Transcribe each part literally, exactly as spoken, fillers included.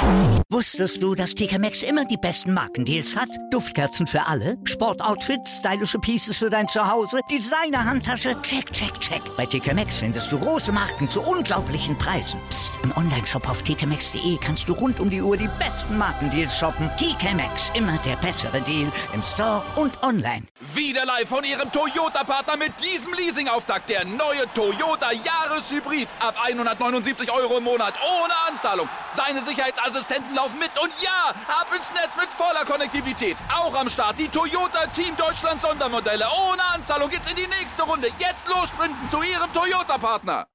Wusstest du, dass T K Maxx immer die besten Markendeals hat? Duftkerzen für alle, Sportoutfits, stylische Pieces für dein Zuhause, Designer-Handtasche, check, check, check. Bei T K Maxx findest du große Marken zu unglaublichen Preisen. Psst. Im Onlineshop auf t k maxx punkt d e kannst du rund um die Uhr die besten Markendeals shoppen. T K Maxx, immer der bessere Deal im Store und online. Wieder live von Ihrem Toyota-Partner mit diesem Leasing-Auftakt. Der neue Toyota Jahreshybrid. Ab hundertneunundsiebzig Euro im Monat. Ohne Anzahlung. Seine Sicherheitsassistenten laufen mit. Und ja, ab ins Netz mit voller Konnektivität. Auch am Start die Toyota Team Deutschland Sondermodelle. Ohne Anzahlung geht's in die nächste Runde. Jetzt los sprinten zu Ihrem Toyota-Partner.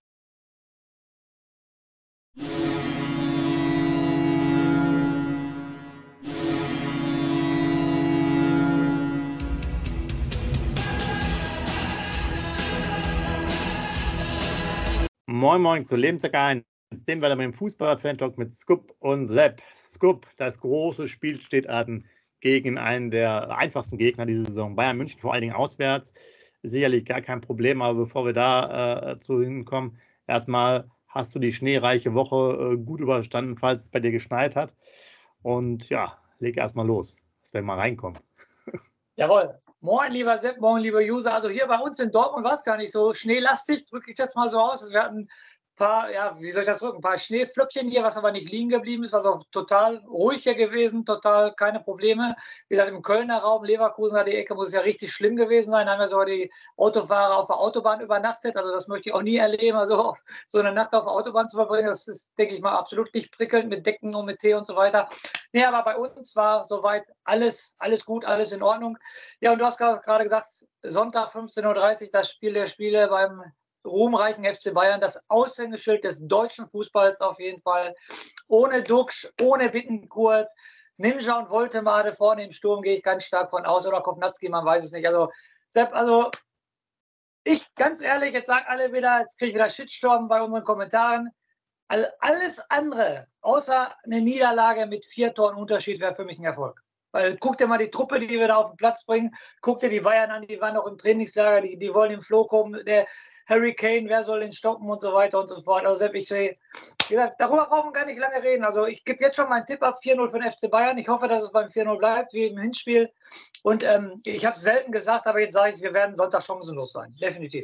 Moin Moin zu Lebensjahr eins, dem wir mit dem Fußball-Fan-Talk mit Scoop und Sepp. Scoop, das große Spiel steht an gegen einen der einfachsten Gegner diese Saison. Bayern München, vor allen Dingen auswärts. Sicherlich gar kein Problem, aber bevor wir da äh, zu hinkommen, erstmal hast du die schneereiche Woche äh, gut überstanden, falls es bei dir geschneit hat. Und ja, leg erstmal los, dass wir mal reinkommen. Jawohl. Moin, lieber Sepp, moin, lieber User. Also hier bei uns in Dortmund war es gar nicht so schneelastig, drücke ich jetzt mal so aus. Wir hatten ein paar, ja, wie soll ich das drücken, ein paar Schneeflöckchen hier, was aber nicht liegen geblieben ist. Also total ruhig hier gewesen, total keine Probleme. Wie gesagt, im Kölner Raum, Leverkusener die Ecke muss es ja richtig schlimm gewesen sein. Da haben ja sogar die Autofahrer auf der Autobahn übernachtet. Also das möchte ich auch nie erleben. Also so eine Nacht auf der Autobahn zu verbringen, das ist, denke ich mal, absolut nicht prickelnd mit Decken und mit Tee und so weiter. Nee, aber bei uns war soweit alles, alles gut, alles in Ordnung. Ja, und du hast gerade gesagt, Sonntag fünfzehn Uhr dreißig, das Spiel der Spiele beim ruhmreichen F C Bayern, das Aushängeschild des deutschen Fußballs auf jeden Fall. Ohne Duxch, ohne Bittencourt, Ninja und Woltemade vorne im Sturm gehe ich ganz stark von aus. Oder Kovnatski, man weiß es nicht. Also, Sepp, also ich, ganz ehrlich, jetzt sagen alle wieder, jetzt kriege ich wieder Shitstorm bei unseren Kommentaren. Also alles andere, außer eine Niederlage mit vier Toren Unterschied, wäre für mich ein Erfolg. Weil guck dir mal die Truppe, die wir da auf den Platz bringen, guck dir die Bayern an, die waren noch im Trainingslager, die, die wollen im Flow kommen, der Harry Kane, wer soll den stoppen und so weiter und so fort. Also Sepp, ich sehe, wie gesagt, darüber brauchen wir gar nicht lange reden. Also ich gebe jetzt schon meinen Tipp ab, vier null für den F C Bayern. Ich hoffe, dass es beim vier null bleibt, wie im Hinspiel. Und ähm, ich habe es selten gesagt, aber jetzt sage ich, wir werden Sonntag chancenlos sein. Definitiv.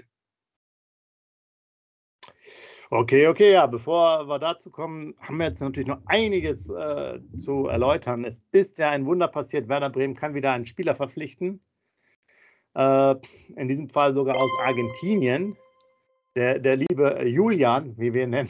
Okay, okay, ja, bevor wir dazu kommen, haben wir jetzt natürlich noch einiges äh, zu erläutern. Es ist ja ein Wunder passiert, Werder Bremen kann wieder einen Spieler verpflichten, äh, in diesem Fall sogar aus Argentinien, der, der liebe Julian, wie wir ihn nennen.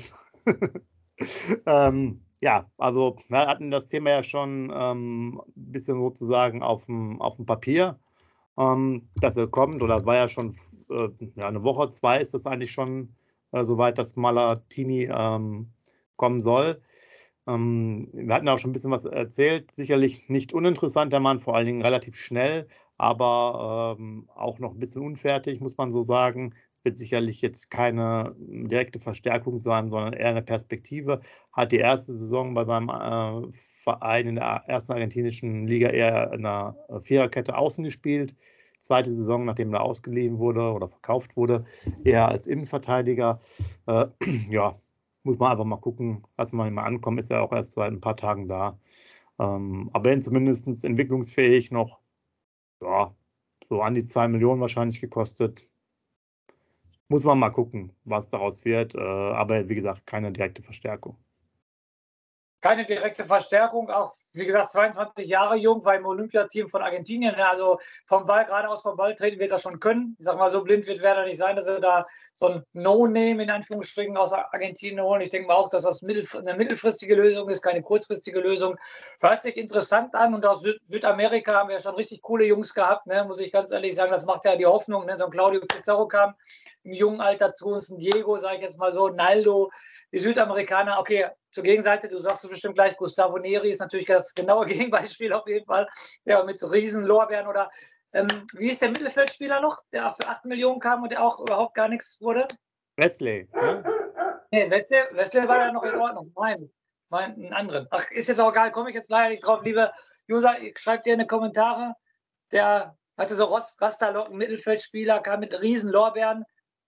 ähm, ja, also wir hatten das Thema ja schon ähm, ein bisschen sozusagen auf dem, auf dem Papier, ähm, dass er kommt, oder war ja schon äh, ja, eine Woche, zwei ist das eigentlich schon Äh, soweit das Malatini ähm, kommen soll. Ähm, wir hatten auch schon ein bisschen was erzählt. Sicherlich nicht uninteressant, der Mann, vor allen Dingen relativ schnell, aber ähm, auch noch ein bisschen unfertig, muss man so sagen. Wird sicherlich jetzt keine direkte Verstärkung sein, sondern eher eine Perspektive. Hat die erste Saison bei seinem äh, Verein in der ersten argentinischen Liga eher in einer Viererkette außen gespielt. Zweite Saison, nachdem er ausgeliehen wurde oder verkauft wurde, eher als Innenverteidiger. Äh, ja, muss man einfach mal gucken, lass mal mal ankommen, ist ja auch erst seit ein paar Tagen da. Ähm, aber wenn zumindest entwicklungsfähig noch, ja, so an die zwei Millionen wahrscheinlich gekostet. Muss man mal gucken, was daraus wird. Äh, aber wie gesagt, keine direkte Verstärkung. Keine direkte Verstärkung, auch wie gesagt zweiundzwanzig Jahre jung, war im Olympiateam von Argentinien. Also vom Ball, geradeaus vom Ball treten wird er schon können. Ich sag mal, so blind wird Werder nicht sein, dass er da so ein No-Name in Anführungsstrichen aus Argentinien holen. Ich denke mal auch, dass das eine mittelfristige Lösung ist, keine kurzfristige Lösung. Hört sich interessant an, und aus Süd Südamerika haben wir schon richtig coole Jungs gehabt, ne? Muss ich ganz ehrlich sagen, das macht ja die Hoffnung. Ne? So ein Claudio Pizarro kam im jungen Alter zu uns, ein Diego, sage ich jetzt mal so, Naldo, die Südamerikaner, okay, zur Gegenseite, du sagst es bestimmt gleich, Gustavo Neri ist natürlich das genaue Gegenbeispiel auf jeden Fall, ja, mit riesen Lorbeeren. Oder ähm, wie ist der Mittelfeldspieler noch, der für acht Millionen kam und der auch überhaupt gar nichts wurde? Wesley. Ne? Nee, Wesley, Wesley war ja noch in Ordnung. Nein, mein, einen anderen. Ach, ist jetzt auch egal, komme ich jetzt leider nicht drauf. Liebe User, schreibt dir in die Kommentare. Der hatte so Rasterlocken, Mittelfeldspieler, kam mit riesen Lorbeeren.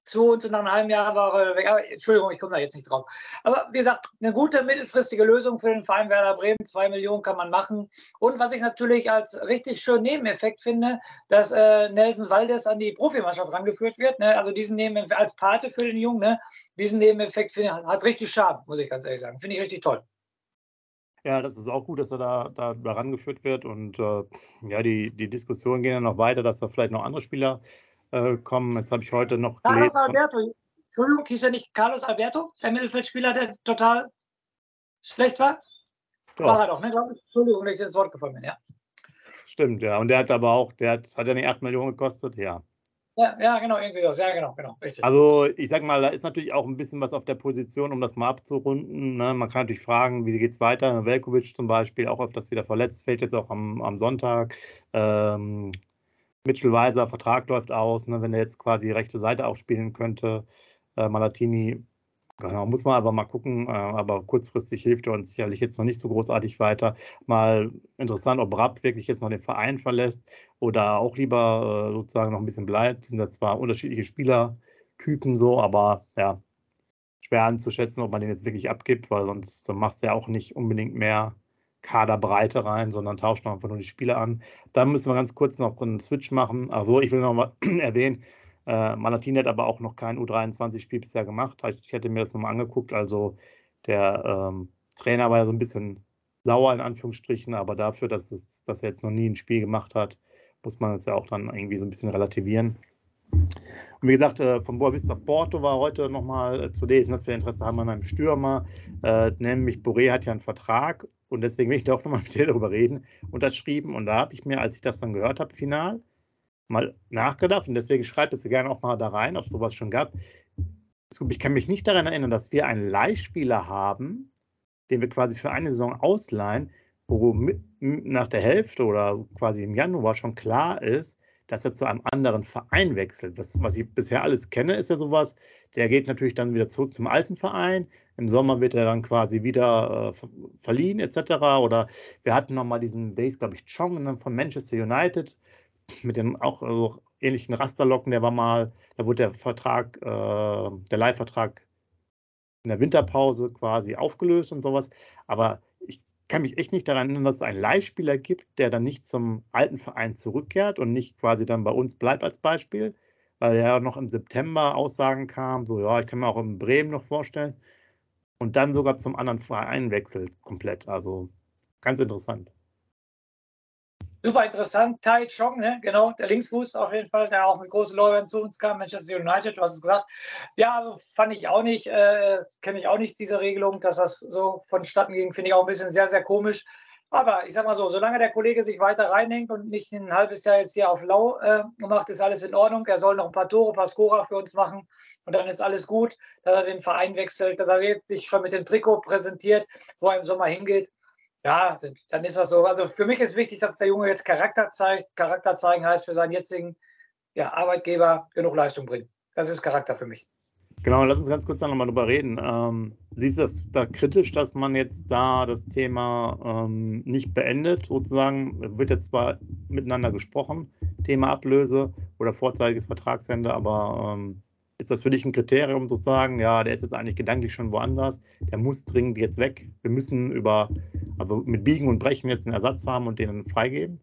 zu uns und nach einem halben Jahr war er weg. Aber, Entschuldigung, ich komme da jetzt nicht drauf. Aber wie gesagt, eine gute mittelfristige Lösung für den Verein Werder Bremen. Zwei Millionen kann man machen. Und was ich natürlich als richtig schönen Nebeneffekt finde, dass äh, Nelson Valdez an die Profimannschaft rangeführt wird. Ne? Also diesen Nebeneffekt als Pate für den Jungen, ne? Diesen Nebeneffekt finde ich, hat richtig Charme, muss ich ganz ehrlich sagen. Finde ich richtig toll. Ja, das ist auch gut, dass er da, da, da rangeführt wird. Und äh, ja, die, die Diskussionen gehen ja noch weiter, dass da vielleicht noch andere Spieler äh, kommen. Jetzt habe ich heute noch Carlos gelesen. Alberto, Entschuldigung, hieß er nicht Carlos Alberto, der Mittelfeldspieler, der total schlecht war? Doch. War er doch, ne, glaube ich. Entschuldigung, dass ich ins Wort gefallen bin, ja. Stimmt, ja. Und der hat aber auch, der hat, hat ja nicht acht Millionen gekostet, ja. Ja, ja, genau, irgendwie was. Ja, genau, genau, richtig. Also ich sag mal, da ist natürlich auch ein bisschen was auf der Position, um das mal abzurunden. Ne? Man kann natürlich fragen, wie geht es weiter? Veljković zum Beispiel, auch öfters wieder verletzt, fällt jetzt auch am, am Sonntag. Ähm, Mitchell Weiser, Vertrag läuft aus, ne? Wenn er jetzt quasi rechte Seite auch spielen könnte. Äh, Malatini, genau, muss man aber mal gucken. Äh, aber kurzfristig hilft er uns sicherlich jetzt noch nicht so großartig weiter. Mal interessant, ob Rapp wirklich jetzt noch den Verein verlässt oder auch lieber äh, sozusagen noch ein bisschen bleibt. Das sind ja zwar unterschiedliche Spielertypen so, aber ja, schwer anzuschätzen, ob man den jetzt wirklich abgibt, weil sonst machst du ja auch nicht unbedingt mehr Kaderbreite rein, sondern tauscht noch einfach nur die Spieler an. Dann müssen wir ganz kurz noch einen Switch machen. Also ich will noch mal erwähnen, äh, Malatini hat aber auch noch kein U dreiundzwanzig-Spiel bisher gemacht. Ich hätte mir das nochmal angeguckt. Also der ähm, Trainer war ja so ein bisschen sauer in Anführungsstrichen, aber dafür, dass, es, dass er jetzt noch nie ein Spiel gemacht hat, muss man es ja auch dann irgendwie so ein bisschen relativieren. Und wie gesagt, äh, von Boavista Porto war heute nochmal äh, zu lesen, dass wir Interesse haben an einem Stürmer, äh, nämlich Boré hat ja einen Vertrag und deswegen will ich da auch nochmal mit dir darüber reden, unterschrieben. Und da habe ich mir, als ich das dann gehört habe, final, mal nachgedacht und deswegen schreibt es gerne auch mal da rein, ob es sowas schon gab. Ich kann mich nicht daran erinnern, dass wir einen Leihspieler haben, den wir quasi für eine Saison ausleihen, wo mit, nach der Hälfte oder quasi im Januar schon klar ist, dass er zu einem anderen Verein wechselt. Das, was ich bisher alles kenne, ist ja sowas, der geht natürlich dann wieder zurück zum alten Verein. Im Sommer wird er dann quasi wieder äh, verliehen et cetera. Oder wir hatten nochmal diesen, der ist glaube ich Chong von Manchester United, mit dem auch also, ähnlichen Rasterlocken, der war mal, da wurde der Vertrag, äh, der Leihvertrag in der Winterpause quasi aufgelöst und sowas. Aber ich kann mich echt nicht daran erinnern, dass es einen Leihspieler gibt, der dann nicht zum alten Verein zurückkehrt und nicht quasi dann bei uns bleibt als Beispiel, weil ja noch im September Aussagen kamen, so ja, ich kann mir auch in Bremen noch vorstellen und dann sogar zum anderen Verein wechselt komplett. Also ganz interessant. Super interessant, Tai Chong, ne? Genau, der Linksfuß auf jeden Fall, der auch mit großen Lorbeeren zu uns kam, Manchester United, du hast es gesagt. Ja, fand ich auch nicht, äh, kenne ich auch nicht diese Regelung, dass das so vonstatten ging, finde ich auch ein bisschen sehr, sehr komisch. Aber ich sag mal so, solange der Kollege sich weiter reinhängt und nicht ein halbes Jahr jetzt hier auf lau äh, macht, ist alles in Ordnung. Er soll noch ein paar Tore, ein paar Scorer für uns machen und dann ist alles gut, dass er den Verein wechselt, dass er jetzt sich schon mit dem Trikot präsentiert, wo er im Sommer hingeht. Ja, dann ist das so. Also für mich ist wichtig, dass der Junge jetzt Charakter zeigt. Charakter zeigen heißt für seinen jetzigen ja, Arbeitgeber genug Leistung bringen. Das ist Charakter für mich. Genau, lass uns ganz kurz da nochmal drüber reden. Ähm, siehst du das da kritisch, dass man jetzt da das Thema ähm, nicht beendet, sozusagen? Wird jetzt zwar miteinander gesprochen, Thema Ablöse oder vorzeitiges Vertragsende, aber ähm, ist das für dich ein Kriterium zu sagen, ja, der ist jetzt eigentlich gedanklich schon woanders, der muss dringend jetzt weg, wir müssen über, also mit Biegen und Brechen jetzt einen Ersatz haben und den freigeben?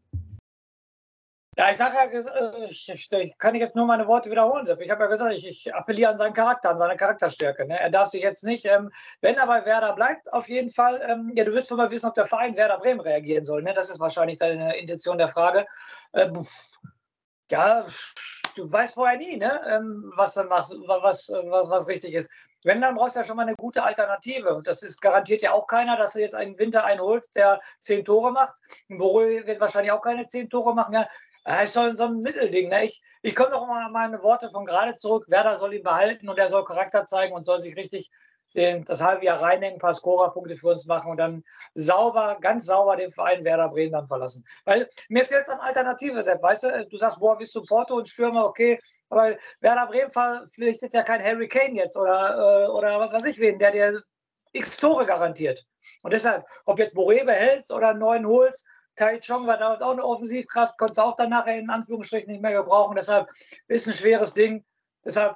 Ja, ich sage ja, ich, ich kann jetzt nur meine Worte wiederholen, Sepp. Ich habe ja gesagt, ich, ich appelliere an seinen Charakter, an seine Charakterstärke. Ne? Er darf sich jetzt nicht, ähm, wenn er bei Werder bleibt, auf jeden Fall, ähm, ja, du willst wohl mal wissen, ob der Verein Werder Bremen reagieren soll. Ne? Das ist wahrscheinlich deine Intention der Frage. Ähm, ja, du weißt vorher nie, ne? ähm, was, dann machst, was, was, was richtig ist. Wenn, dann brauchst du ja schon mal eine gute Alternative. Und das ist garantiert ja auch keiner, dass du jetzt einen Winter einholst, der zehn Tore macht. Boré wird wahrscheinlich auch keine zehn Tore machen. Ja? Es soll so ein Mittelding. Ne? Ich, ich komme noch mal an meine Worte von gerade zurück. Werder soll ihn behalten und er soll Charakter zeigen und soll sich richtig den, das halbe Jahr reinhängen, ein paar Scorerpunkte für uns machen und dann sauber, ganz sauber den Verein Werder Bremen dann verlassen. Weil mir fehlt es an Alternative, Sepp. Weißt du, du sagst, boah, bist du Porto und Stürmer, okay. Aber Werder Bremen verpflichtet ja kein Harry Kane jetzt oder, äh, oder was weiß ich wen, der dir x Tore garantiert. Und deshalb, ob jetzt Boré behältst oder einen neuen holst, Tai Chong war damals auch eine Offensivkraft, konntest du auch dann nachher in Anführungsstrichen nicht mehr gebrauchen. Deshalb ist ein schweres Ding. Deshalb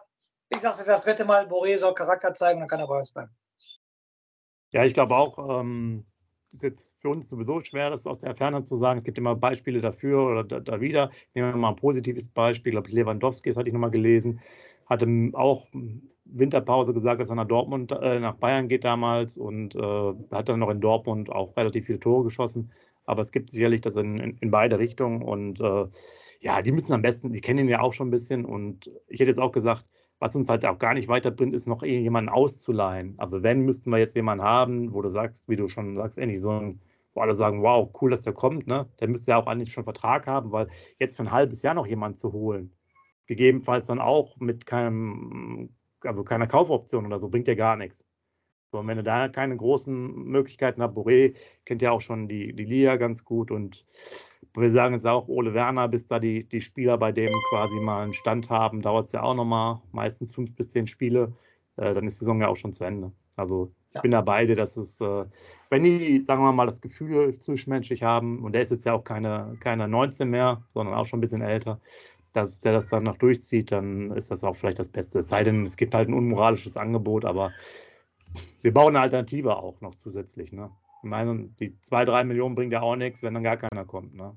Ich sage es das dritte Mal, Boré soll Charakter zeigen, dann kann er bei uns bleiben. Ja, ich glaube auch, ähm, das ist jetzt für uns sowieso schwer, das aus der Ferne zu sagen. Es gibt immer Beispiele dafür oder da, da wieder. Nehmen wir mal ein positives Beispiel. Ich glaube, Lewandowski, das hatte ich nochmal gelesen, hatte auch Winterpause gesagt, dass er nach Dortmund, äh, nach Bayern geht damals und äh, hat dann noch in Dortmund auch relativ viele Tore geschossen. Aber es gibt sicherlich das in, in, in beide Richtungen und äh, ja, die müssen am besten, die kennen ihn ja auch schon ein bisschen und ich hätte jetzt auch gesagt, was uns halt auch gar nicht weiterbringt, ist noch jemanden auszuleihen. Also wenn, müssten wir jetzt jemanden haben, wo du sagst, wie du schon sagst, endlich so ein, wo alle sagen, wow, cool, dass der kommt, ne? Der müsste ja auch eigentlich schon einen Vertrag haben, weil jetzt für ein halbes Jahr noch jemanden zu holen, gegebenenfalls dann auch mit keinem, also keiner Kaufoption oder so, bringt ja gar nichts. So, und wenn du da keine großen Möglichkeiten hast, Boré kennt ja auch schon die, die Liga ganz gut und wir sagen jetzt auch, Ole Werner, bis da die, die Spieler bei dem quasi mal einen Stand haben, dauert es ja auch nochmal, meistens fünf bis zehn Spiele, äh, dann ist die Saison ja auch schon zu Ende. Also ich Ja. bin da beide, dass es, äh, wenn die, sagen wir mal, das Gefühl zwischenmenschlich haben, und der ist jetzt ja auch keine, keine neunzehn mehr, sondern auch schon ein bisschen älter, dass der das dann noch durchzieht, dann ist das auch vielleicht das Beste. Es sei denn, es gibt halt ein unmoralisches Angebot, aber wir bauen eine Alternative auch noch zusätzlich. Ne? Ich meine, die zwei, drei Millionen bringt ja auch nichts, wenn dann gar keiner kommt. Ne?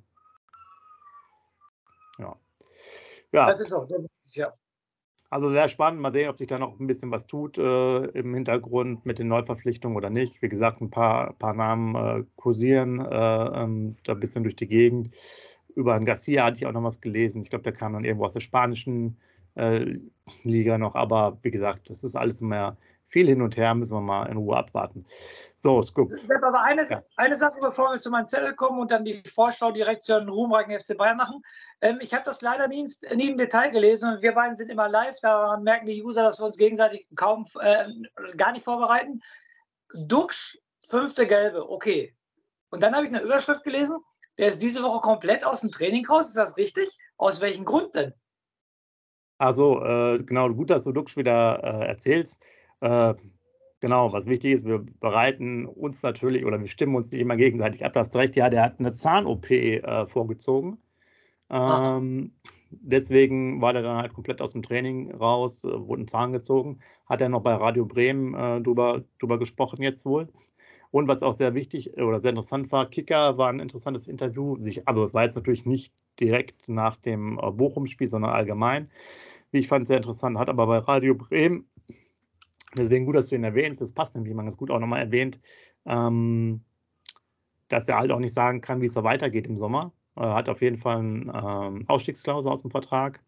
Ja. Ja. Das ist auch, ja. Also sehr spannend. Mal sehen, ob sich da noch ein bisschen was tut äh, im Hintergrund mit den Neuverpflichtungen oder nicht. Wie gesagt, ein paar, paar Namen äh, kursieren äh, ähm, da ein bisschen durch die Gegend. Über einen Garcia hatte ich auch noch was gelesen. Ich glaube, der kam dann irgendwo aus der spanischen äh, Liga noch. Aber wie gesagt, das ist alles mehr viel hin und her. Müssen wir mal in Ruhe abwarten. So, Scoop. Aber eine, Ja. eine Sache, bevor wir zu meinem Zettel kommen und dann die Vorschau direkt zu einem ruhmreichen F C Bayern machen. Ähm, ich habe das leider nie, nie im Detail gelesen und wir beiden sind immer live. Da merken die User, dass wir uns gegenseitig kaum, äh, gar nicht vorbereiten. Duxch, fünfte Gelbe, okay. Und dann habe ich eine Überschrift gelesen, der ist diese Woche komplett aus dem Training raus. Ist das richtig? Aus welchem Grund denn? Also, äh, genau, gut, dass du Duxch wieder äh, erzählst. Äh, Genau, was wichtig ist, wir bereiten uns natürlich oder wir stimmen uns nicht immer gegenseitig ab. Du hast recht, ja, der hat eine Zahn-O P äh, vorgezogen. Ähm, deswegen war der dann halt komplett aus dem Training raus, äh, wurde ein Zahn gezogen. Hat er noch bei Radio Bremen äh, drüber, drüber gesprochen jetzt wohl. Und was auch sehr wichtig oder sehr interessant war, Kicker war ein interessantes Interview. Sich, also war jetzt natürlich nicht direkt nach dem äh, Bochum-Spiel, sondern allgemein. Wie ich fand, sehr interessant. Hat aber bei Radio Bremen, deswegen gut, dass du ihn erwähnst, das passt nämlich, man ganz gut auch nochmal erwähnt, ähm, dass er halt auch nicht sagen kann, wie es so weitergeht im Sommer. Er hat auf jeden Fall eine ähm, Ausstiegsklausel aus dem Vertrag.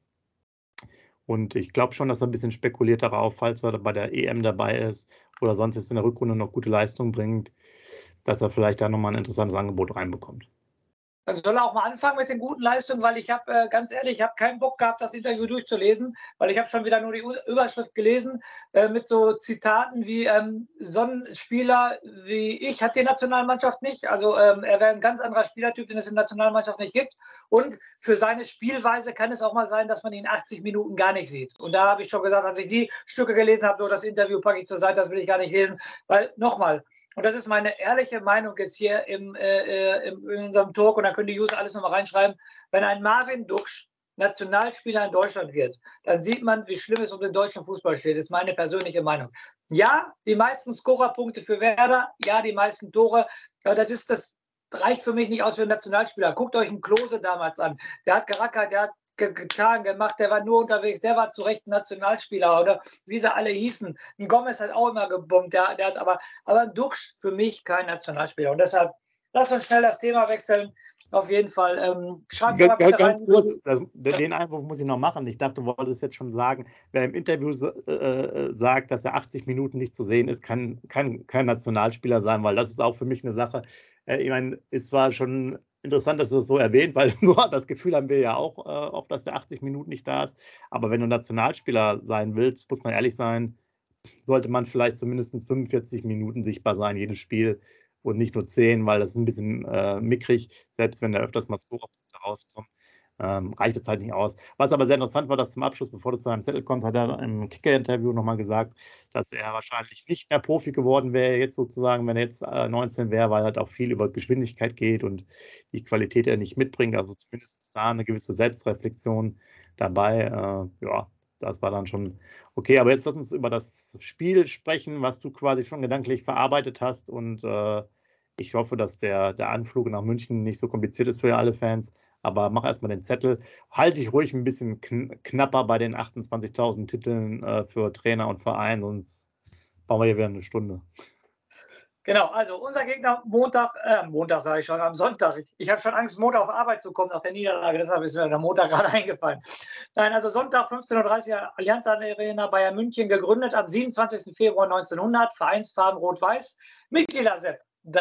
Und ich glaube schon, dass er ein bisschen spekuliert darauf, falls er bei der E M dabei ist oder sonst jetzt in der Rückrunde noch gute Leistung bringt, dass er vielleicht da nochmal ein interessantes Angebot reinbekommt. Also soll er auch mal anfangen mit den guten Leistungen, weil ich habe, äh, ganz ehrlich, ich habe keinen Bock gehabt, das Interview durchzulesen, weil ich habe schon wieder nur die U- Überschrift gelesen äh, mit so Zitaten wie ähm, so ein Spieler wie ich hat die Nationalmannschaft nicht. Also ähm, er wäre ein ganz anderer Spielertyp, den es in der Nationalmannschaft nicht gibt. Und für seine Spielweise kann es auch mal sein, dass man ihn achtzig Minuten gar nicht sieht. Und da habe ich schon gesagt, als ich die Stücke gelesen habe, nur das Interview packe ich zur Seite, das will ich gar nicht lesen, weil nochmal, und das ist meine ehrliche Meinung jetzt hier im, äh, im, in unserem Talk, und da können die User alles nochmal reinschreiben, wenn ein Marvin Duxch Nationalspieler in Deutschland wird, dann sieht man, wie schlimm es um den deutschen Fußball steht. Das ist meine persönliche Meinung. Ja, die meisten Scorerpunkte für Werder, ja, die meisten Tore, aber das ist das reicht für mich nicht aus für einen Nationalspieler. Guckt euch einen Klose damals an. Der hat gerackert, der hat getan, gemacht, der war nur unterwegs, der war zu Recht ein Nationalspieler oder wie sie alle hießen. Ein Gomez hat auch immer gebombt, der, der hat aber, aber Duxch für mich kein Nationalspieler und deshalb lass uns schnell das Thema wechseln. Auf jeden Fall. Ähm, schreibt mal bitte Ganz rein. kurz, das, den Einwurf muss ich noch machen. Ich dachte, du wolltest jetzt schon sagen, wer im Interview äh, sagt, dass er achtzig Minuten nicht zu sehen ist, kann, kann kein Nationalspieler sein, weil das ist auch für mich eine Sache. Äh, ich meine, es war schon interessant, dass du das so erwähnt, weil nur das Gefühl haben wir ja auch, äh, auch, dass der achtzig Minuten nicht da ist. Aber wenn du Nationalspieler sein willst, muss man ehrlich sein, sollte man vielleicht zumindest fünfundvierzig Minuten sichtbar sein, jedes Spiel. Und nicht nur zehn, weil das ist ein bisschen äh, mickrig, selbst wenn da öfters mal Scorerpunkte rauskommen, ähm, reicht es halt nicht aus. Was aber sehr interessant war, dass zum Abschluss, bevor du zu einem Zettel kommst, hat er im Kicker-Interview nochmal gesagt, dass er wahrscheinlich nicht mehr Profi geworden wäre, jetzt sozusagen, wenn er jetzt äh, neunzehn wäre, weil halt auch viel über Geschwindigkeit geht und die Qualität er nicht mitbringt, also zumindest da eine gewisse Selbstreflexion dabei. Äh, ja, das war dann schon okay. Aber jetzt lass uns über das Spiel sprechen, was du quasi schon gedanklich verarbeitet hast. Und äh, ich hoffe, dass der, der Anflug nach München nicht so kompliziert ist für alle Fans. Aber mach erstmal den Zettel. Halte dich ruhig ein bisschen kn knapper bei den achtundzwanzigtausend Titeln äh, für Trainer und Verein, sonst bauen wir hier wieder eine Stunde. Genau, also unser Gegner Montag, äh, Montag sage ich schon, am Sonntag. Ich, ich habe schon Angst, Montag auf Arbeit zu kommen nach der Niederlage, deshalb ist mir der Montag gerade eingefallen. Nein, also Sonntag, fünfzehn Uhr dreißig, Allianz Arena, Bayern München, gegründet am siebenundzwanzigsten Februar neunzehnhundert, Vereinsfarben Rot-Weiß. Mitglieder, Sepp,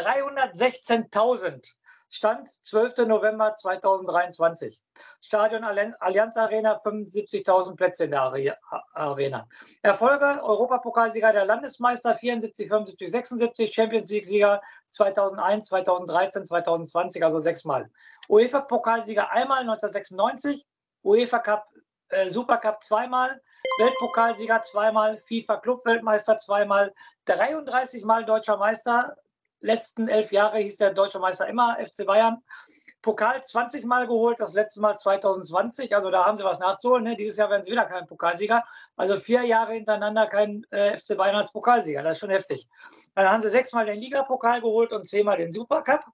dreihundertsechzehntausend. Stand zwölften November zweitausenddreiundzwanzig. Stadion Allianz Arena, fünfundsiebzigtausend Plätze in der Arena. Erfolge: Europapokalsieger der Landesmeister vierundsiebzig, fünfundsiebzig, sechsundsiebzig, Champions League-Sieger zweitausendeins, zweitausenddreizehn, zweitausendzwanzig, also sechsmal. UEFA-Pokalsieger einmal neunzehnhundertsechsundneunzig, UEFA Cup, äh, Supercup zweimal, Weltpokalsieger zweimal, FIFA-Club-Weltmeister zweimal, dreiunddreißig Mal Deutscher Meister. Letzten elf Jahre hieß der Deutsche Meister immer F C Bayern. Pokal zwanzig Mal geholt, das letzte Mal zweitausendzwanzig. Also da haben sie was nachzuholen. Ne? Dieses Jahr werden sie wieder kein Pokalsieger. Also vier Jahre hintereinander kein äh, F C Bayern als Pokalsieger. Das ist schon heftig. Dann haben sie sechsmal den Ligapokal geholt und zehnmal den Supercup.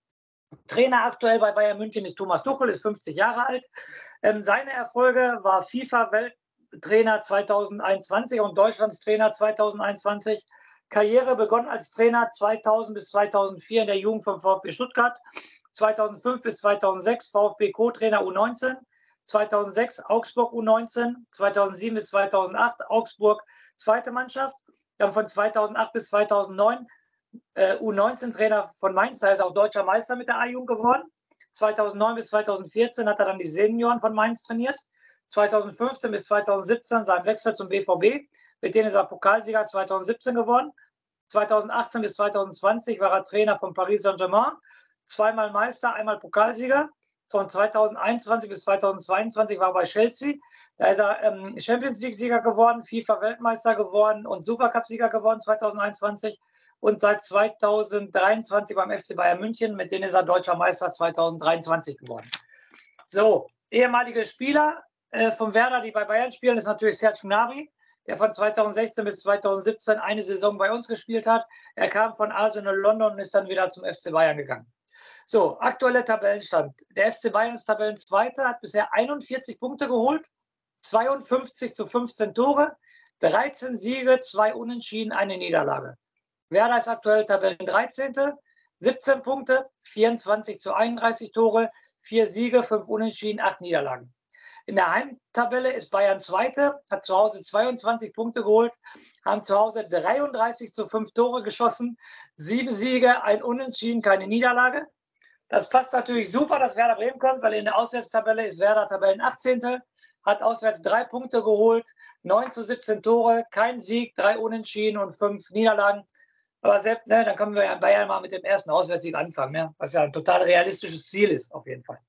Trainer aktuell bei Bayern München ist Thomas Tuchel, ist fünfzig Jahre alt. Ähm, seine Erfolge war FIFA-Welttrainer zweitausendeinundzwanzig und Deutschlands Trainer zweitausendeinundzwanzig. Karriere begonnen als Trainer zweitausend bis zweitausendvier in der Jugend vom VfB Stuttgart, zweitausendfünf bis zweitausendsechs VfB Co-Trainer U neunzehn, zweitausendsechs Augsburg U neunzehn, zweitausendsieben bis zweitausendacht Augsburg zweite Mannschaft, dann von zweitausendacht bis zweitausendneun äh, U neunzehn-Trainer von Mainz, da ist auch deutscher Meister mit der A-Jugend geworden. zweitausendneun bis zweitausendvierzehn hat er dann die Senioren von Mainz trainiert. zweitausendfünfzehn bis zweitausendsiebzehn sein Wechsel zum B V B, mit denen ist er Pokalsieger zweitausendsiebzehn geworden. zweitausendachtzehn bis zweitausendzwanzig war er Trainer von Paris Saint-Germain, zweimal Meister, einmal Pokalsieger. Von zweitausendeinundzwanzig bis zweitausendzweiundzwanzig war er bei Chelsea. Da ist er ähm, Champions League-Sieger geworden, FIFA-Weltmeister geworden und Supercup-Sieger geworden zweitausendeinundzwanzig. Und seit zweitausenddreiundzwanzig beim F C Bayern München, mit denen ist er Deutscher Meister zweitausenddreiundzwanzig geworden. So, ehemalige Spieler äh, vom Werder, die bei Bayern spielen, ist natürlich Serge Gnabry, der von zweitausendsechzehn bis zweitausendsiebzehn eine Saison bei uns gespielt hat. Er kam von Arsenal London und ist dann wieder zum F C Bayern gegangen. So, aktueller Tabellenstand. Der F C Bayern ist Tabellenzweiter, hat bisher einundvierzig Punkte geholt, zweiundfünfzig zu fünfzehn Tore, dreizehn Siege, zwei Unentschieden, eine Niederlage. Werder ist aktuell Tabellendreizehnte, siebzehn Punkte, vierundzwanzig zu einunddreißig Tore, vier Siege, fünf Unentschieden, acht Niederlagen. In der Heimtabelle ist Bayern Zweite, hat zu Hause zweiundzwanzig Punkte geholt, haben zu Hause dreiunddreißig zu fünf Tore geschossen, sieben Siege, ein Unentschieden, keine Niederlage. Das passt natürlich super, dass Werder Bremen kommt, weil in der Auswärtstabelle ist Werder Tabellenachtzehnte, hat auswärts drei Punkte geholt, neun zu siebzehn Tore, kein Sieg, drei Unentschieden und fünf Niederlagen. Aber Sepp, ne, dann können wir ja in Bayern mal mit dem ersten Auswärtssieg anfangen, ne? Was ja ein total realistisches Ziel ist, auf jeden Fall.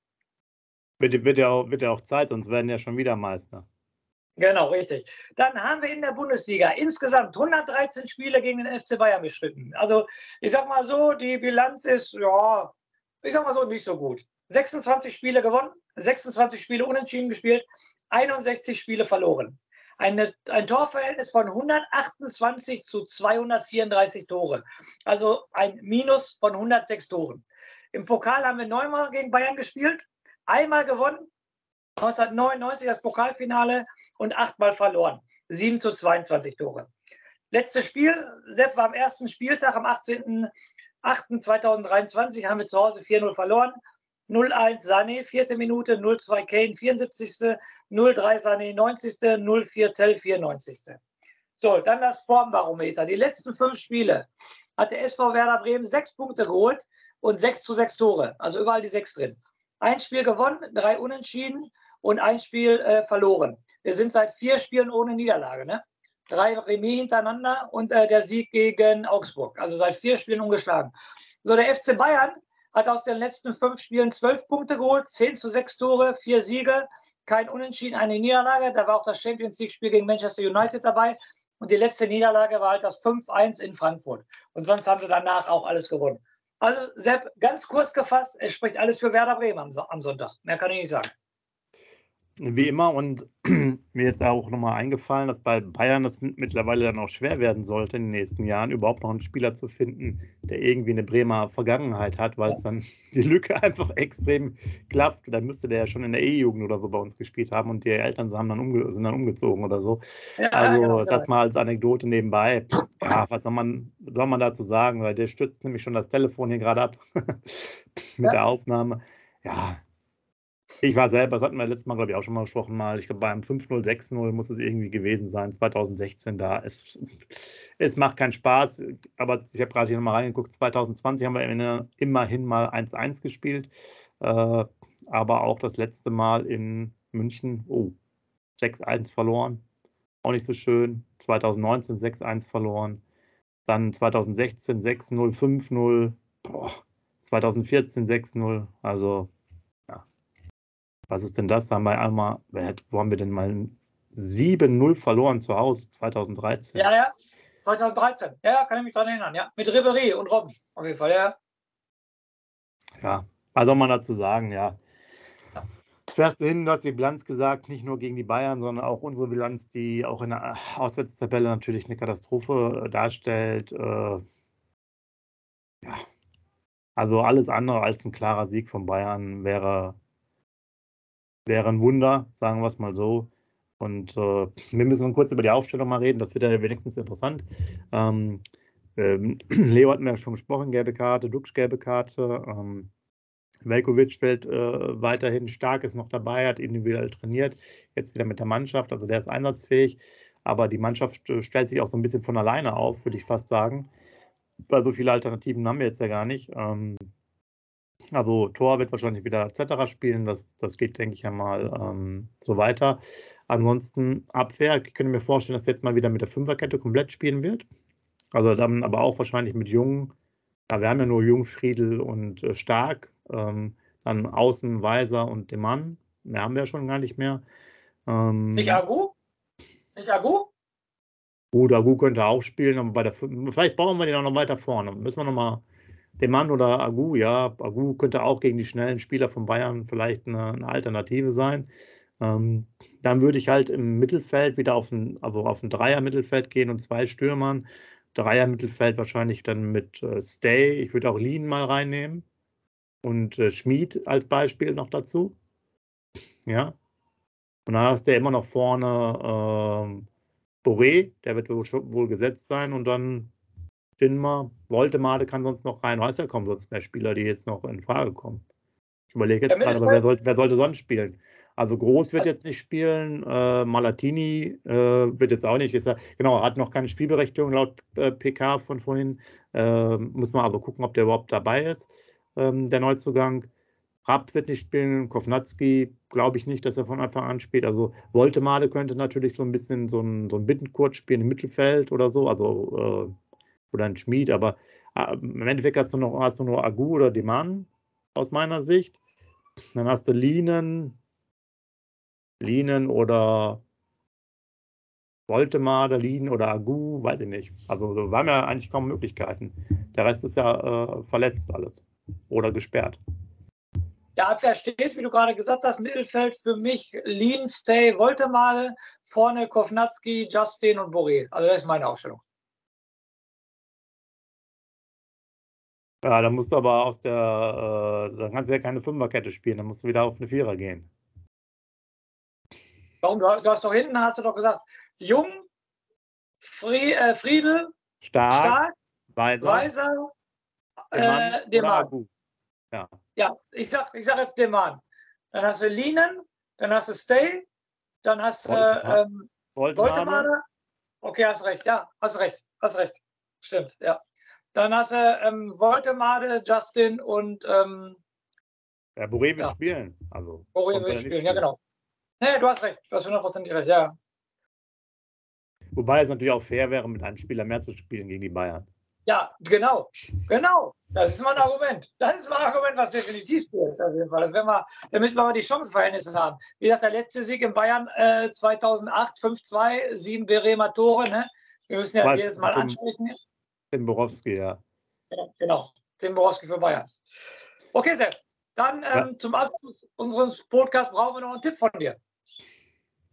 Wird, wird, ja auch, wird ja auch Zeit, sonst werden ja schon wieder Meister. Genau, richtig. Dann haben wir in der Bundesliga insgesamt hundertdreizehn Spiele gegen den F C Bayern bestritten. Also ich sag mal so, die Bilanz ist, ja, ich sag mal so, nicht so gut. sechsundzwanzig Spiele gewonnen, sechsundzwanzig Spiele unentschieden gespielt, einundsechzig Spiele verloren. Eine, ein Torverhältnis von hundertachtundzwanzig zu zweihundertvierunddreißig Tore. Also ein Minus von hundertsechs Toren. Im Pokal haben wir neunmal gegen Bayern gespielt, einmal gewonnen, neunzehnhundertneunundneunzig das Pokalfinale und achtmal verloren. sieben zu zweiundzwanzig Tore. Letztes Spiel, Sepp, war am ersten Spieltag, am achtzehnten achten zweitausenddreiundzwanzig, haben wir zu Hause vier null verloren. null eins Sané, vierte Minute, null zwei Kane, vierundsiebzigste null drei Sané, neunzigste null vier Tell, vierundneunzigste So, dann das Formbarometer. Die letzten fünf Spiele hat der S V Werder Bremen sechs Punkte geholt und sechs zu sechs Tore. Also überall die sechs drin. Ein Spiel gewonnen, drei Unentschieden und ein Spiel äh, verloren. Wir sind seit vier Spielen ohne Niederlage, ne? Drei Remis hintereinander und äh, der Sieg gegen Augsburg. Also seit vier Spielen ungeschlagen. So, der F C Bayern hat aus den letzten fünf Spielen zwölf Punkte geholt, zehn zu sechs Tore, vier Siege, kein Unentschieden, eine Niederlage. Da war auch das Champions League-Spiel gegen Manchester United dabei. Und die letzte Niederlage war halt das fünf eins in Frankfurt. Und sonst haben sie danach auch alles gewonnen. Also Sepp, ganz kurz gefasst, es spricht alles für Werder Bremen am, am Sonntag. Mehr kann ich nicht sagen. wie immer. Und mir ist auch nochmal eingefallen, dass bei Bayern das mittlerweile dann auch schwer werden sollte, in den nächsten Jahren überhaupt noch einen Spieler zu finden, der irgendwie eine Bremer Vergangenheit hat, weil es dann die Lücke einfach extrem klafft. Da müsste der ja schon in der E-Jugend oder so bei uns gespielt haben und die Eltern haben dann umge sind dann umgezogen oder so. Ja, Also genau, genau. das mal als Anekdote nebenbei. Ja, was soll man, soll man dazu sagen? Weil der stürzt nämlich schon das Telefon hier gerade ab mit Ja. der Aufnahme. Ja, ich war selber, das hatten wir letztes Mal, glaube ich, auch schon mal besprochen, mal, ich glaube, beim fünf null, sechs null muss es irgendwie gewesen sein, zwanzig sechzehn da. Es, es macht keinen Spaß, aber ich habe gerade hier nochmal reingeguckt, zwanzig zwanzig haben wir immerhin mal eins eins gespielt, äh, aber auch das letzte Mal in München, oh, sechs eins verloren, auch nicht so schön, zwanzig neunzehn sechs eins verloren, dann zwanzig sechzehn sechs null, fünf null, boah, zwanzig vierzehn sechs null, also was ist denn das? Da haben wir einmal, wo haben wir denn mal sieben null verloren zu Hause, zwanzig dreizehn? Ja, ja, zwanzig dreizehn. Ja, kann ich mich daran erinnern, ja. Mit Ribéry und Robben, auf jeden Fall, ja. Ja, was soll man dazu sagen, ja. Fährst du hin, du hast die Bilanz gesagt, nicht nur gegen die Bayern, sondern auch unsere Bilanz, die auch in der Auswärtstabelle natürlich eine Katastrophe darstellt. Äh, ja, also alles andere als ein klarer Sieg von Bayern wäre Wäre ein Wunder, sagen wir es mal so. Und äh, wir müssen kurz über die Aufstellung mal reden, das wird ja wenigstens interessant. Ähm, ähm, Leo hatten wir ja schon gesprochen, gelbe Karte, Dux gelbe Karte. Ähm, Veljković fällt äh, weiterhin stark, ist noch dabei, hat individuell trainiert, jetzt wieder mit der Mannschaft, also der ist einsatzfähig. Aber die Mannschaft äh, stellt sich auch so ein bisschen von alleine auf, würde ich fast sagen. Weil so viele Alternativen haben wir jetzt ja gar nicht. Ähm, Also Tor wird wahrscheinlich wieder et cetera spielen, das, das geht, denke ich ja mal, ähm, so weiter. Ansonsten Abwehr, ich könnte mir vorstellen, dass jetzt mal wieder mit der Fünferkette komplett spielen wird. Also dann aber auch wahrscheinlich mit Jung, ja, wir haben ja nur Jung, Friedl und äh, Stark, ähm, dann Außen, Weiser und Demann, mehr haben wir ja schon gar nicht mehr. Ähm, Nicht Agu? Nicht Agu? Gut, Agu könnte auch spielen, aber bei der Fün- vielleicht bauen wir den auch noch weiter vorne. Müssen wir noch mal Demann oder Agu, ja, Agu könnte auch gegen die schnellen Spieler von Bayern vielleicht eine, eine Alternative sein. Ähm, dann würde ich halt im Mittelfeld wieder auf ein, also auf ein Dreier-Mittelfeld gehen und zwei Stürmern. Dreier-Mittelfeld wahrscheinlich dann mit äh, Stay. Ich würde auch Lien mal reinnehmen und äh, Schmid als Beispiel noch dazu. Ja. Und dann hast du immer noch vorne ähm, Boré, der wird wohl, schon- wohl gesetzt sein und dann Dinmer, Woltemade kann sonst noch rein. Du hast ja kaum sonst mehr Spieler, die jetzt noch in Frage kommen. Ich überlege jetzt Der gerade, aber wer, Mittelfeld? soll, wer sollte sonst spielen? Also Groß wird jetzt nicht spielen, äh, Malatini äh, wird jetzt auch nicht. Ist er, genau, hat noch keine Spielberechtigung laut äh, P K von vorhin. Äh, muss man also gucken, ob der überhaupt dabei ist, ähm, der Neuzugang. Rapp wird nicht spielen, Kovnatski glaube ich nicht, dass er von Anfang an spielt. Also Woltemade könnte natürlich so ein bisschen so ein, so ein Bittenkurt spielen im Mittelfeld oder so, also äh, oder ein Schmied, aber äh, im Endeffekt hast du noch hast du nur Agu oder Demann aus meiner Sicht. Dann hast du Linen, Linen oder Woltemade, Linen oder Agu, weiß ich nicht. Also da waren ja eigentlich kaum Möglichkeiten. Der Rest ist ja äh, verletzt alles oder gesperrt. Der Abwehr steht, wie du gerade gesagt hast, Mittelfeld für mich Lean, Stay, Woltemade, vorne Kovnatski, Justin und Boré. Also das ist meine Aufstellung. Ja, dann musst du aber aus der, äh, dann kannst du ja keine Fünferkette spielen, dann musst du wieder auf eine Vierer gehen. Warum? Du, du hast doch hinten, hast du doch gesagt, Jung, Fri, äh, Friedl, Stark, Stark, Weiser, Weiser, Demann äh, oder Demann. Agu. Ja. Ja, ich sag, ich sag jetzt Demann. Dann hast du Linen, dann hast du Stay, dann hast du Woltemade. ähm, Woltemade. Okay, hast recht, ja, hast recht, hast recht. Stimmt, ja. Dann hast du ähm, Woltemade, Justin und ähm, Ja, Boré wird ja. spielen. Also, Boré wird spielen, ja genau. Nee, du hast recht, du hast hundertprozentig recht, ja. Wobei es natürlich auch fair wäre, mit einem Spieler mehr zu spielen gegen die Bayern. Ja, genau, genau. Das ist mein Argument. Das ist mein Argument, was definitiv spielt. Auf jeden Fall. Das werden wir, da müssen wir aber die Chancenverhältnisse haben. Wie gesagt, der letzte Sieg in Bayern äh, zweitausendacht, fünf zwei, sieben Bremer Tore. Ne? Wir müssen ja jedes Mal ansprechen. Tim Borowski, ja. Ja, genau, Tim Borowski für Bayern. Okay, Sepp. Dann ähm, ja. Zum Abschluss unseres Podcasts brauchen wir noch einen Tipp von dir.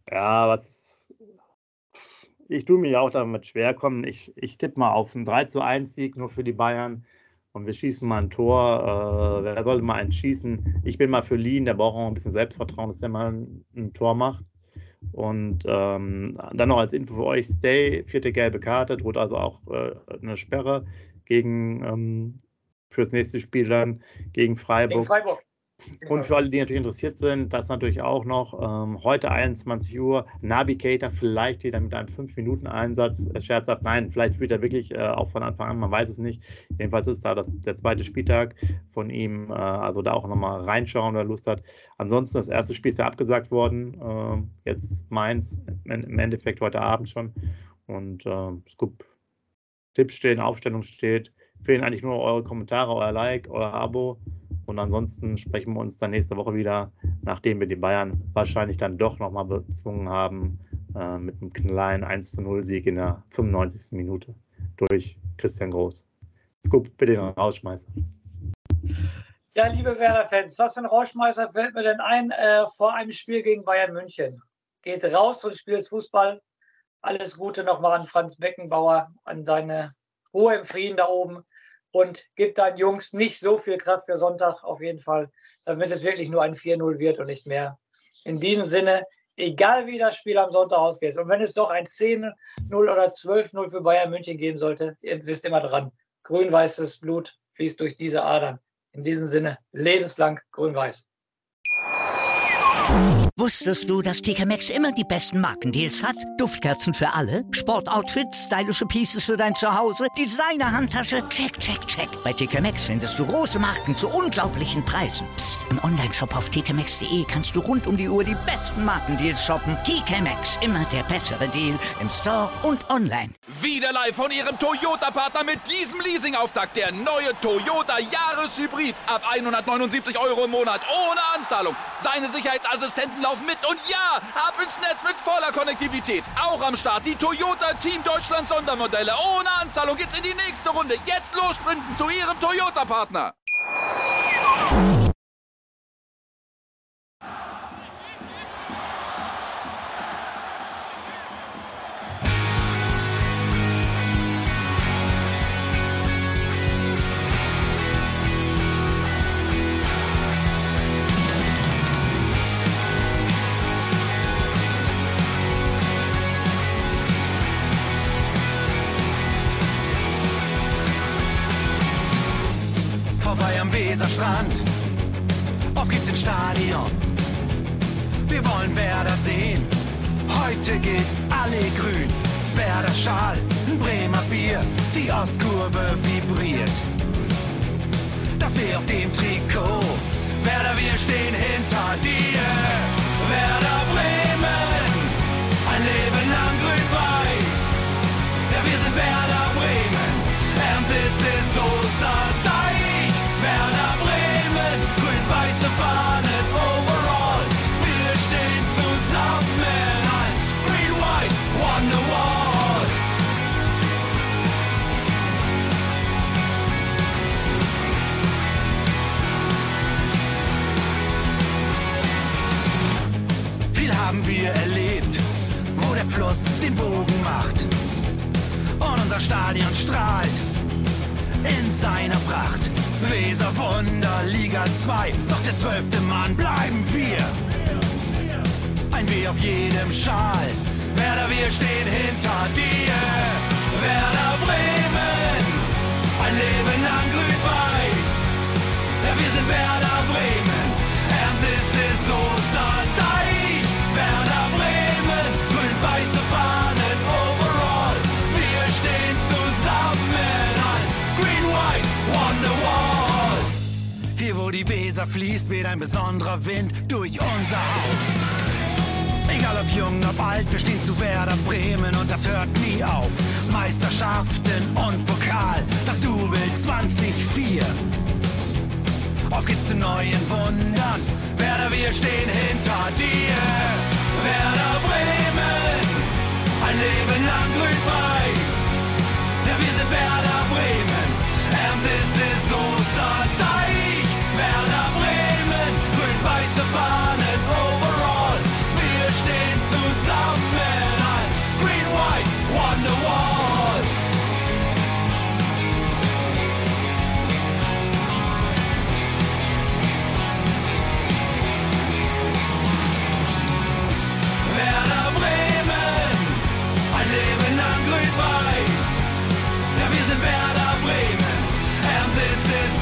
Ja, was ich tue mir auch damit schwer kommen. Ich, ich tippe mal auf einen drei zu eins Sieg nur für die Bayern und wir schießen mal ein Tor. Äh, wer sollte mal eins schießen? Ich bin mal für Lien, der braucht auch ein bisschen Selbstvertrauen, dass der mal ein, ein Tor macht. Und ähm, dann noch als Info für euch, Stay, vierte gelbe Karte, droht also auch äh, eine Sperre gegen ähm, fürs nächste Spiel dann gegen Freiburg. Gegen Freiburg. Und für alle, die natürlich interessiert sind, das natürlich auch noch ähm, heute einundzwanzig Uhr, Navigator vielleicht wieder mit einem fünf Minuten Einsatz, äh, scherzhaft, nein, vielleicht spielt er wirklich äh, auch von Anfang an, man weiß es nicht. Jedenfalls ist da das, der zweite Spieltag von ihm, äh, also da auch nochmal reinschauen, wer Lust hat. Ansonsten, das erste Spiel ist ja abgesagt worden, äh, jetzt Mainz, im Endeffekt heute Abend schon. Und äh, Scoop, Tipps stehen, Aufstellung steht, fehlen eigentlich nur eure Kommentare, euer Like, euer Abo. Und ansonsten sprechen wir uns dann nächste Woche wieder, nachdem wir die Bayern wahrscheinlich dann doch nochmal bezwungen haben, äh, mit einem kleinen eins zu null Sieg in der fünfundneunzigsten Minute durch Christian Groß. Scoop, bitte den Rausschmeißer. Ja, liebe Werder-Fans, was für ein Rausschmeißer fällt mir denn ein äh, vor einem Spiel gegen Bayern München? Geht raus und spielt Fußball. Alles Gute nochmal an Franz Beckenbauer, an seine Ruhe im Frieden da oben. Und gibt deinen Jungs nicht so viel Kraft für Sonntag, auf jeden Fall, damit es wirklich nur ein vier null wird und nicht mehr. In diesem Sinne, egal wie das Spiel am Sonntag ausgeht, und wenn es doch ein zehn null oder zwölf null für Bayern München geben sollte, ihr wisst immer dran, grün-weißes Blut fließt durch diese Adern. In diesem Sinne, lebenslang grün-weiß. Wusstest du, dass T K Maxx immer die besten Markendeals hat? Duftkerzen für alle, Sportoutfits, stylische Pieces für dein Zuhause, Designer-Handtasche, check, check, check. Bei T K Maxx findest du große Marken zu unglaublichen Preisen. Psst. Im Onlineshop auf t k maxx punkt d e kannst du rund um die Uhr die besten Markendeals shoppen. T K Maxx, immer der bessere Deal im Store und online. Wieder live von Ihrem Toyota-Partner mit diesem Leasing-Auftakt. Der neue Toyota Jahreshybrid. Ab hundertneunundsiebzig Euro im Monat ohne Anzahlung. Seine Sicherheitsassistenten laufen mit und ja, ab ins Netz mit voller Konnektivität. Auch am Start die Toyota Team Deutschland Sondermodelle. Ohne Anzahlung geht's in die nächste Runde. Jetzt los sprinten zu Ihrem Toyota-Partner. Vorbei am Weserstrand, auf geht's ins Stadion. Wir wollen Werder sehen, heute gilt alle grün. Werder Schal, ein Bremer Bier, die Ostkurve vibriert. Das weh auf dem Trikot, Werder, wir stehen hinter dir. Werder Bremen, ein Leben lang grün-weiß. Ja, wir sind Werder Bremen, and this is Osterdeich. Werder Bremen, grün-weiße Fahnen overall. Wir stehen zusammen als Green White Wonderwall. Viel haben wir erlebt, wo der Fluss den Bogen macht. Und unser Stadion strahlt in seiner Pracht. Weser Wunder, Liga zwei, doch der zwölfte Mann bleiben wir. Ein W auf jedem Schal, Werder, wir stehen hinter dir. Werder Bremen, ein Leben lang grün-weiß. Ja, wir sind Werder Bremen, and this is Osterdeich. Werder Bremen, grün-weiße Fahnen overall. Wir stehen zusammen als Green White Wonderwall. Hier wo die Weser fließt, weht ein besonderer Wind durch unser Haus. Egal ob jung, ob alt, wir stehen zu Werder Bremen und das hört nie auf. Meisterschaften und Pokal, das Double zwanzig vier. Auf geht's zu neuen Wundern, Werder, wir stehen hinter dir. Werder Bremen, ein Leben lang grün-weiß. Ja, wir sind Werder Bremen, and this is Osterdeich. Werder Bremen, grün-weiße Fahnen overall. Wir stehen zusammen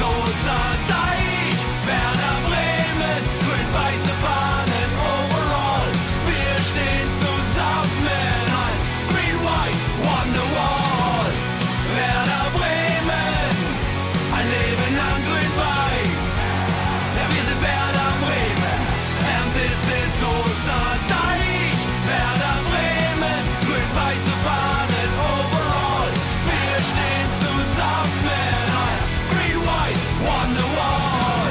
Osterdeich, Werder Bremen, grün-weiße Fahnen overall. Wir stehen zusammen als Green White Wonderwall. Werder Bremen, ein Leben lang grün-weiß. Ja, wir sind Werder Bremen, and this is Osterdeich. Werder Bremen, grün-weiße Fahnen overall. Wir stehen zusammen als Green White Wonderwall.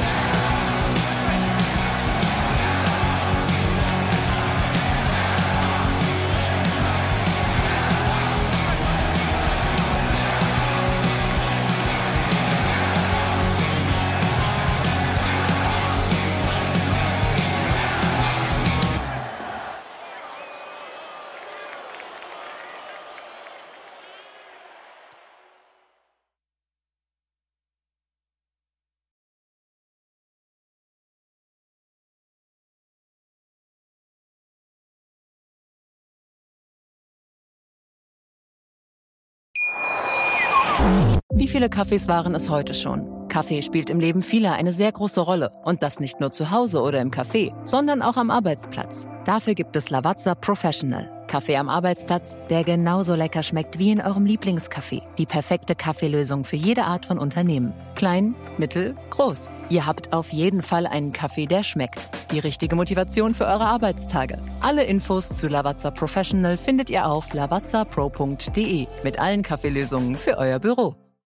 Wie viele Kaffees waren es heute schon? Kaffee spielt im Leben vieler eine sehr große Rolle. Und das nicht nur zu Hause oder im Café, sondern auch am Arbeitsplatz. Dafür gibt es Lavazza Professional. Kaffee am Arbeitsplatz, der genauso lecker schmeckt wie in eurem Lieblingscafé. Die perfekte Kaffeelösung für jede Art von Unternehmen. Klein, mittel, groß. Ihr habt auf jeden Fall einen Kaffee, der schmeckt. Die richtige Motivation für eure Arbeitstage. Alle Infos zu Lavazza Professional findet ihr auf lavazza pro punkt de mit allen Kaffeelösungen für euer Büro.